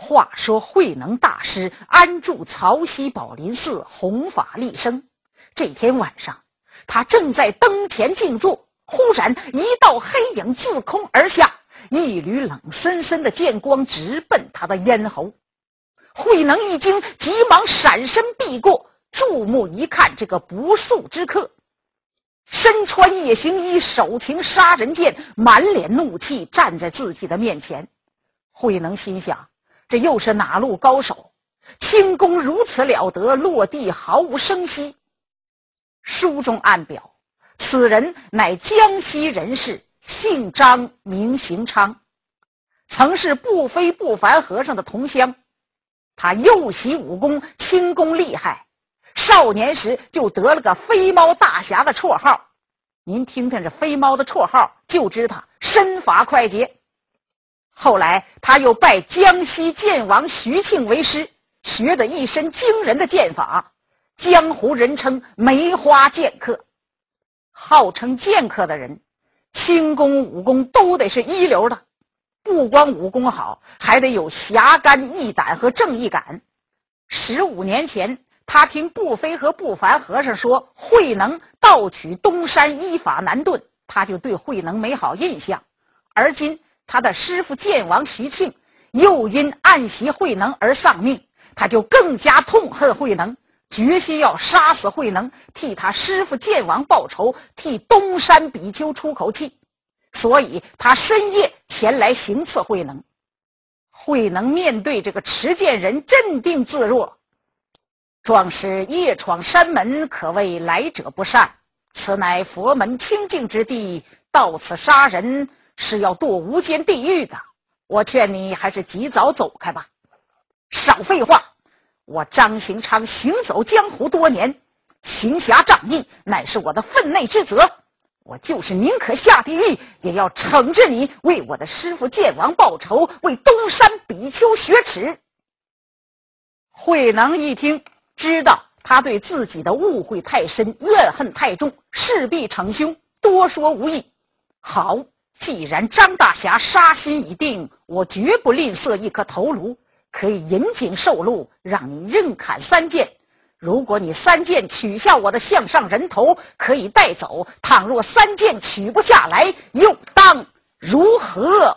话说慧能大师安住曹溪宝林寺弘法立生，这天晚上他正在灯前静坐，忽然一道黑影自空而下，一缕冷森森的剑光直奔他的咽喉。慧能一惊，急忙闪身避过，注目一看，这个不速之客身穿夜行衣，手擎杀人剑，满脸怒气站在自己的面前。慧能心想，这又是哪路高手，轻功如此了得，落地毫无声息。书中暗表，此人乃江西人士，姓张名行昌，曾是不非不凡和尚的同乡。他幼习武功，轻功厉害，少年时就得了个飞猫大侠的绰号。您听听这飞猫的绰号，就知他身法快捷。后来他又拜江西剑王徐庆为师，学得一身惊人的剑法，江湖人称梅花剑客。号称剑客的人，轻功武功都得是一流的，不光武功好，还得有侠肝义胆和正义感。15年前，他听不非和不凡和尚说慧能盗取东山依法难遁，他就对慧能没好印象。而今他的师父剑王徐庆又因暗袭慧能而丧命，他就更加痛恨慧能，决心要杀死慧能，替他师父剑王报仇，替东山比丘出口气。所以他深夜前来行刺慧能。慧能面对这个持剑人镇定自若，壮士夜闯山门，可谓来者不善，此乃佛门清净之地，到此杀人是要堕无间地狱的，我劝你还是及早走开吧。少废话，我张行昌行走江湖多年，行侠仗义乃是我的分内之责，我就是宁可下地狱，也要惩治你，为我的师父剑王报仇，为东山比丘雪耻。慧能一听，知道他对自己的误会太深，怨恨太重，势必逞凶，多说无益。好，既然张大侠杀心已定，我绝不吝啬一颗头颅，可以引颈受戮，让你任砍3剑。如果你3剑取下我的项上人头，可以带走；倘若3剑取不下来，又当如何？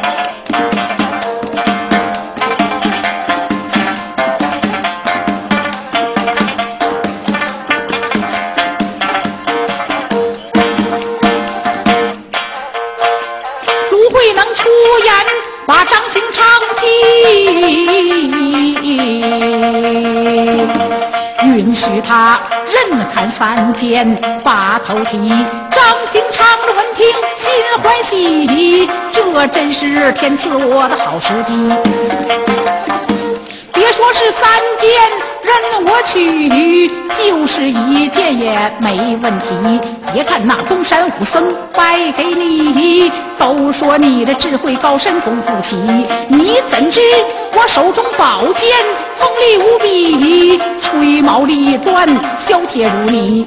卢慧能出言把张行昌允许他任砍3剑把头剃。张行昌闻听心欢喜，这真是天赐我的好时机。别说是3剑任我取，就是1剑也没问题。别看那东山武僧败给你，都说你的智慧高深功夫奇，你怎知我手中宝剑锋利无比，吹毛利断，削铁如泥。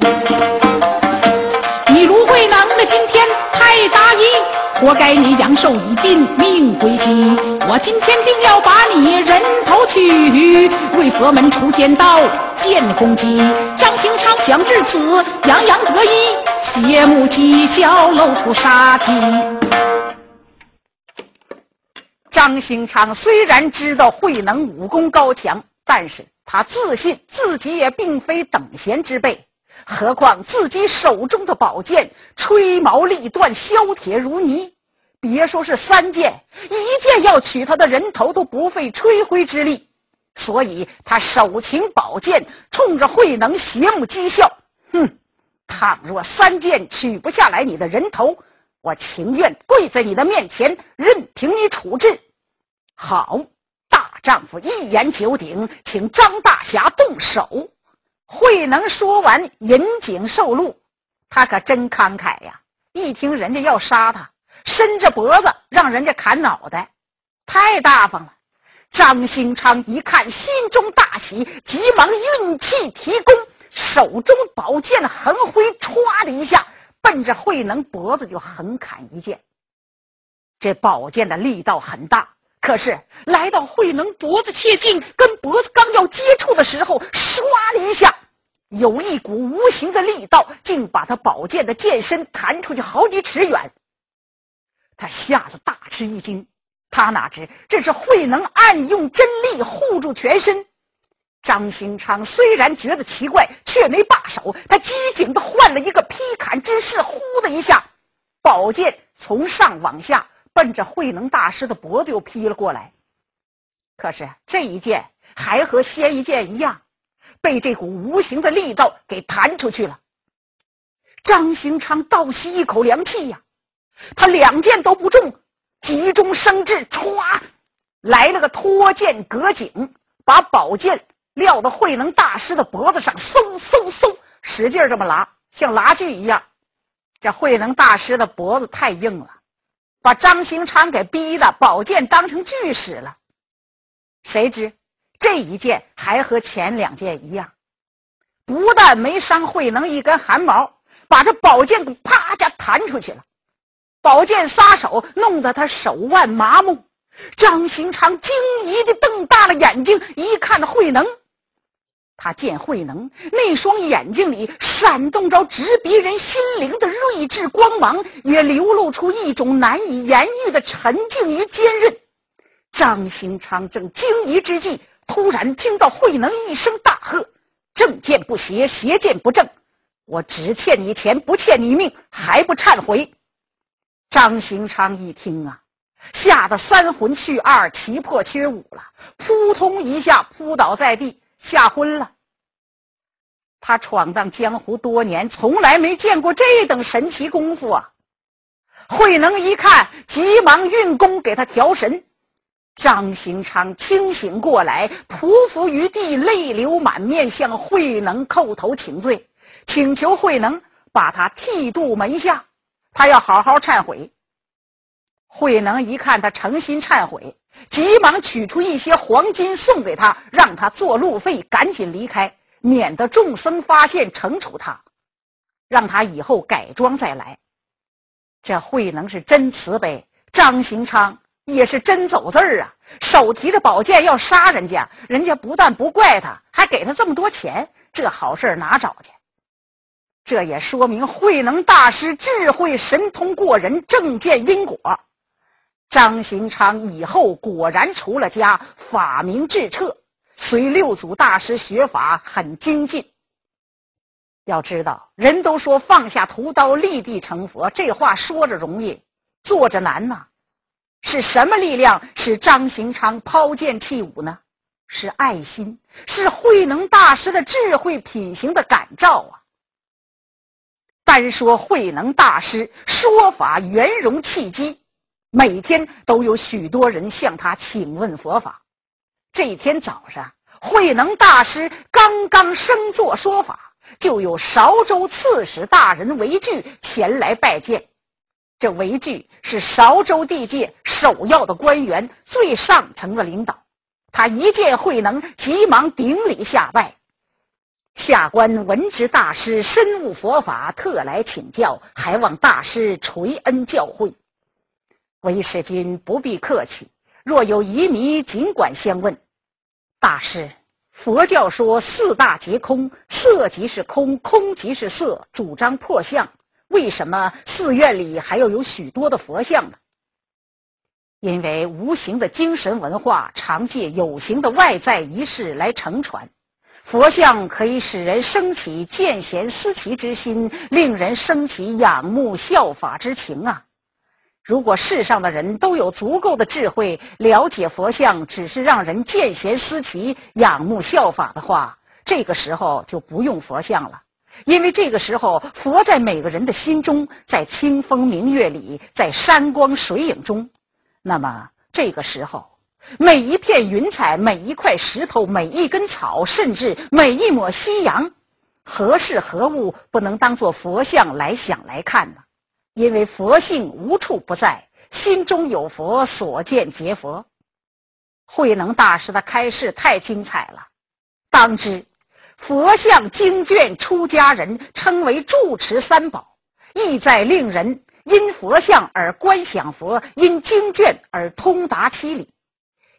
你卢慧能的今天太大意，活该你阳寿已尽，命归西。我今天定要把你人头取，为佛门除奸道，建功绩。张行昌想至此，洋洋得意，斜目讥笑，露出杀机。 张行昌虽然知道慧能武功高强，但是他自信自己也并非等闲之辈，何况自己手中的宝剑吹毛利断，削铁如泥。别说是3剑，1剑要取他的人头都不费吹灰之力。所以他手擎宝剑，冲着慧能斜目讥笑。倘若3剑取不下来你的人头，我情愿跪在你的面前，任凭你处置。好，大丈夫一言九鼎，请张大侠动手。慧能说完，引颈受戮。他可真慷慨呀，一听人家要杀他，伸着脖子让人家砍脑袋，太大方了。张行昌一看，心中大喜，急忙运气提弓，手中宝剑横挥，歘的一下奔着慧能脖子就横砍一剑。这宝剑的力道很大， 可是来到慧能脖子切近，跟脖子刚要接触的时候，唰的一下，有一股无形的力道竟把他宝剑的剑身弹出去好几尺远。他吓得大吃一惊，他哪知这是慧能暗用真力护住全身。张兴昌虽然觉得奇怪，却没罢手，他机警地换了一个劈砍之势，呼的一下，宝剑从上往下奔着慧能大师的脖子又劈了过来。可是这一剑还和先一剑一样，被这股无形的力道给弹出去了。张兴昌倒吸一口凉气呀，他两剑都不中，急中生智，歘，来了个脱剑隔颈，把宝剑撂到慧能大师的脖子上，嗖嗖嗖，使劲这么拉，像拉锯一样。这慧能大师的脖子太硬了，把张兴昌给逼的宝剑当成锯使了。谁知这一剑还和前两剑一样，不但没伤慧能一根汗毛，把这宝剑给啪家弹出去了。宝剑撒手，弄得他手腕麻木。张兴昌惊疑地瞪大了眼睛，一看慧能，他见慧能那双眼睛里闪动着直逼人心灵的睿智光芒，也流露出一种难以言喻的沉静与坚韧。张兴昌正惊疑之际，突然听到慧能一声大喝：“正剑不邪，邪剑不正！我只欠你钱，不欠你命，还不忏悔！”张兴昌一听啊，吓得三魂去二，七魄缺五了，扑通一下扑倒在地，吓昏了。他闯荡江湖多年，从来没见过这等神奇功夫啊！慧能一看，急忙运功给他调神。张兴昌清醒过来，匍匐于地，泪流满面，向慧能叩头请罪，请求慧能把他剃度门下，他要好好忏悔。慧能一看他诚心忏悔，急忙取出一些黄金送给他，让他做路费，赶紧离开，免得众僧发现惩处他，让他以后改装再来。这慧能是真慈悲，张兴昌也是真走字儿啊，手提着宝剑要杀人家，人家不但不怪他，还给他这么多钱，这好事哪找去？这也说明慧能大师智慧神通过人，正见因果。张兴昌以后果然出了家，法名智彻，随六祖大师学法很精进。要知道，人都说放下屠刀立地成佛，这话说着容易，做着难呐。是什么力量使张兴昌抛剑弃武呢？是爱心，是慧能大师的智慧品行的感召啊。单说慧能大师说法圆融气机，每天都有许多人向他请问佛法。这一天早上，慧能大师刚刚升座说法，就有韶州刺史大人韦巨前来拜见。这韦巨是韶州地界首要的官员，最上层的领导。他一见慧能，急忙顶礼下拜。下官闻知大师深悟佛法，特来请教，还望大师垂恩教诲。韦世君不必客气，若有疑迷，尽管相问。大师，佛教说四大皆空，色即是空，空即是色，主张破相。为什么寺院里还要有许多的佛像呢？因为无形的精神文化常借有形的外在仪式来承传，佛像可以使人升起见贤思齐之心，令人升起仰慕效法之情啊。如果世上的人都有足够的智慧，了解佛像只是让人见贤思齐、仰慕效法的话，这个时候就不用佛像了。因为这个时候，佛在每个人的心中，在清风明月里，在山光水影中。那么这个时候，每一片云彩，每一块石头，每一根草，甚至每一抹夕阳，何事何物不能当作佛像来想来看呢？因为佛性无处不在，心中有佛，所见皆佛。慧能大师的开示太精彩了。当知佛像经卷出家人称为住持三宝，意在令人因佛像而观想佛，因经卷而通达其理。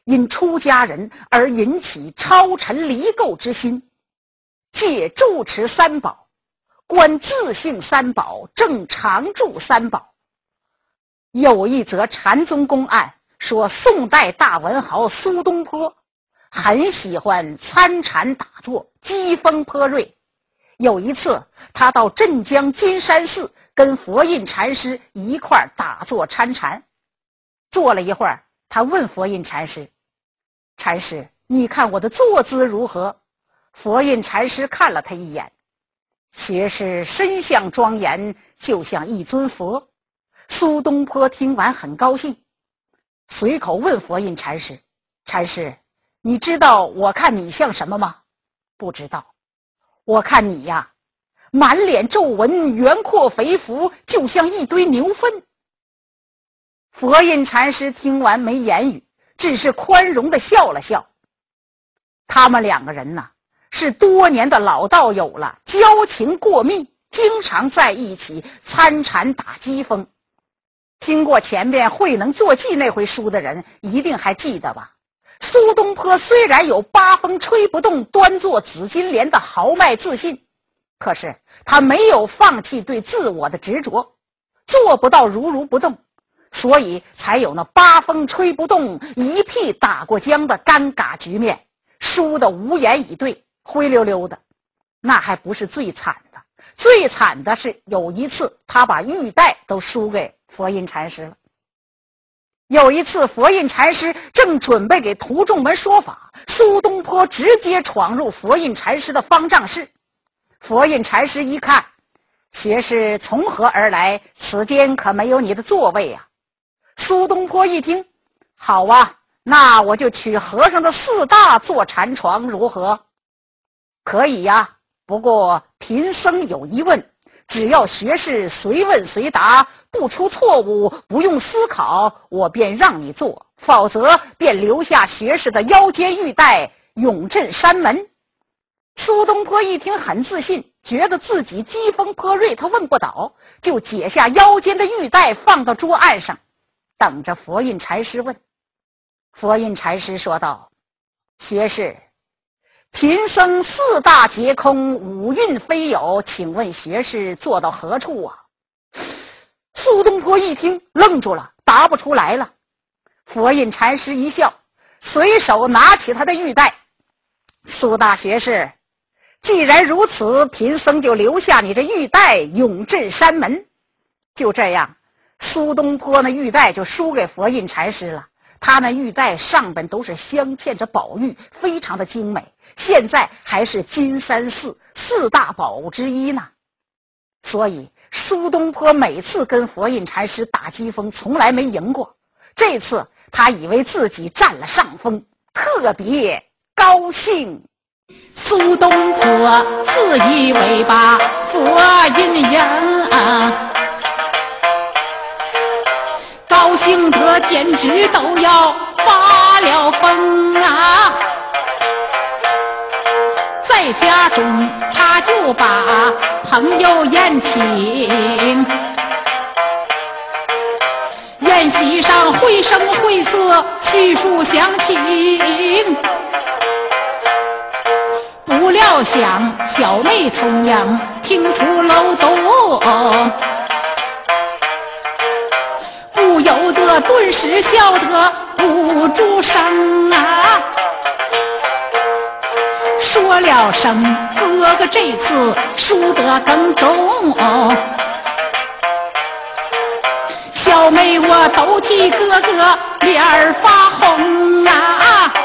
因出家人而引起超尘离垢之心，借住持三宝，观自性三宝，正常住三宝。有一则禅宗公案，说宋代大文豪苏东坡很喜欢参禅打坐，机锋颇锐。有一次他到镇江金山寺跟佛印禅师一块打坐参禅，坐了一会儿，他问佛印禅师：禅师，你看我的坐姿如何？佛印禅师看了他一眼，学士身相庄严，就像一尊佛。苏东坡听完很高兴，随口问佛印禅师：禅师，你知道我看你像什么吗？不知道。我看你呀，满脸皱纹，圆阔肥福，就像一堆牛粪。佛印禅师听完没言语，只是宽容地笑了笑。他们两个人呢，是多年的老道友了，交情过密，经常在一起参禅打机锋。听过前边慧能坐骑那回书的人一定还记得吧？苏东坡虽然有八风吹不动，端坐紫金莲的豪迈自信，可是他没有放弃对自我的执着，做不到如如不动，所以才有那八风吹不动，一屁打过江的尴尬局面，输得无言以对，灰溜溜的。那还不是最惨的，最惨的是有一次他把玉带都输给佛印禅师了。有一次佛印禅师正准备给徒众们说法，苏东坡直接闯入佛印禅师的方丈室。佛印禅师一看，学士从何而来？此间可没有你的座位啊。苏东坡一听，好啊，那我就取和尚的四大做禅床如何？可以呀，不过贫僧有疑问，只要学士随问随答，不出错误，不用思考，我便让你做，否则便留下学士的腰间玉带，永镇山门。苏东坡一听很自信，觉得自己机锋颇锐，他问不倒，就解下腰间的玉带放到桌案上，等着佛印禅师问。佛印禅师说道：学士，贫僧四大皆空，五蕴非有，请问学士坐到何处啊？苏东坡一听愣住了，答不出来了。佛印禅师一笑，随手拿起他的玉带：苏大学士，既然如此，贫僧就留下你这玉带，永镇山门。就这样，苏东坡那玉带就输给佛印禅师了。他那玉带上边都是镶嵌着宝玉，非常的精美，现在还是金山寺四大宝物之一呢。所以苏东坡每次跟佛印禅师打机锋从来没赢过，这次他以为自己占了上风，特别高兴。 苏东坡自以为把佛印赢，高兴得简直都要发了疯啊！在家中他就把朋友宴请，宴席上绘声绘色，叙述详情。不料想小妹从阳听出漏洞，不由得顿时笑得不住声啊！说了声哥哥这次输得更重，小妹我都替哥哥脸儿发红啊！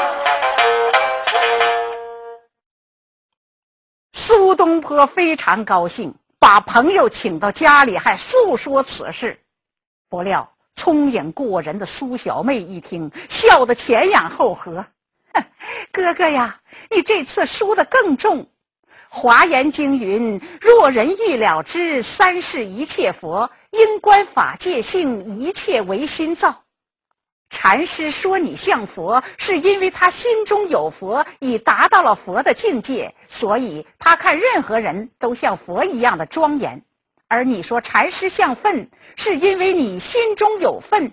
苏东坡非常高兴，把朋友请到家里，还诉说此事。不料聪颖过人的苏小妹一听，笑得前仰后合。哥哥呀，你这次输得更重。华严经云：若人欲了知，三世一切佛，因观法界性，一切唯心造。禅师说你像佛，是因为他心中有佛，已达到了佛的境界，所以他看任何人都像佛一样的庄严。而你说禅师像粪，是因为你心中有粪，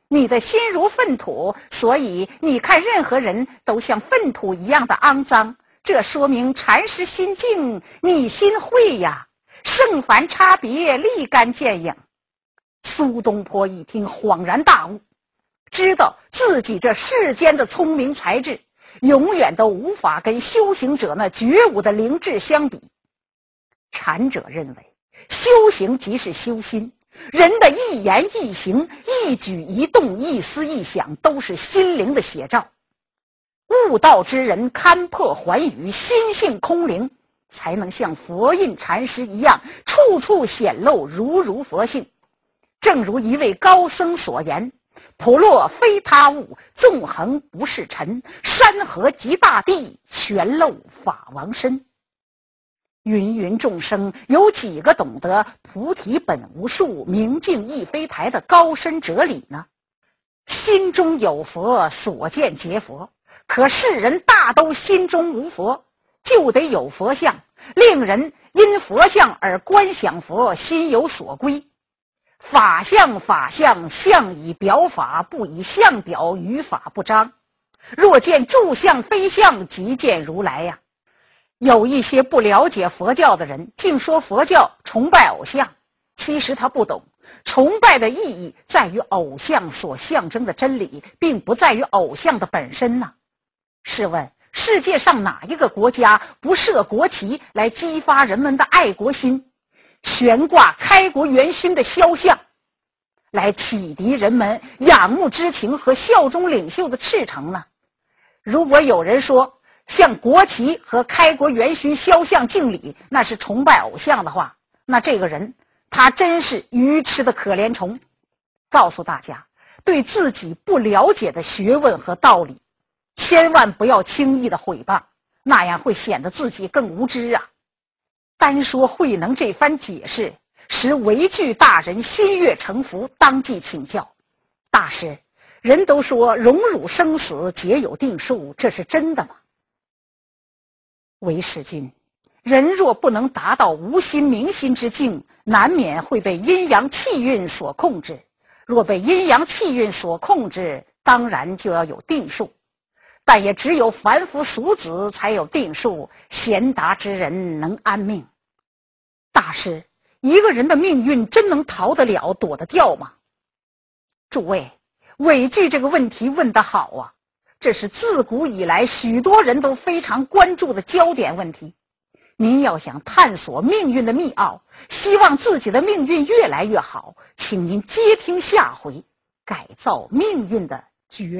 你的心如粪土，所以你看任何人都像粪土一样的肮脏，这说明禅师心静，你心慧呀，圣凡差别，立竿见影。苏东坡一听恍然大悟，知道自己这世间的聪明才智永远都无法跟修行者那觉悟的灵智相比。禅者认为修行即是修心，人的一言一行、一举一动、一思一想都是心灵的写照。悟道之人看破寰宇，心性空灵，才能像佛印禅师一样，处处显露如如佛性。正如一位高僧所言，普落非他物，纵横不是尘，山河及大地，全露法王身。芸芸众生，有几个懂得菩提本无树，明镜亦非台的高深哲理呢？心中有佛，所见皆佛。可世人大都心中无佛，就得有佛像，令人因佛像而观想佛，心有所归。法相，法相，相以表法，不以相表，于法不彰。若见诸相非相，即见如来呀。有一些不了解佛教的人，竟说佛教崇拜偶像，其实他不懂，崇拜的意义在于偶像所象征的真理，并不在于偶像的本身呢。试问世界上哪一个国家不设国旗来激发人们的爱国心，悬挂开国元勋的肖像来启迪人们仰慕之情和效忠领袖的赤诚呢？如果有人说向国旗和开国元勋肖像敬礼那是崇拜偶像的话，那这个人他真是愚痴的可怜虫。告诉大家，对自己不了解的学问和道理，千万不要轻易的毁谤，那样会显得自己更无知啊。单说慧能这番解释，使韦具大人心悦诚服，当即请教大师，人都说荣辱生死皆有定数，这是真的吗？韦世君，人若不能达到无心明心之境，难免会被阴阳气运所控制。若被阴阳气运所控制，当然就要有定数，但也只有凡夫俗子才有定数，贤达之人能安命。大师，一个人的命运真能逃得了躲得掉吗？诸位，韦具这个问题问得好啊，这是自古以来许多人都非常关注的焦点问题。您要想探索命运的秘奥，希望自己的命运越来越好，请您接听下回改造命运的诀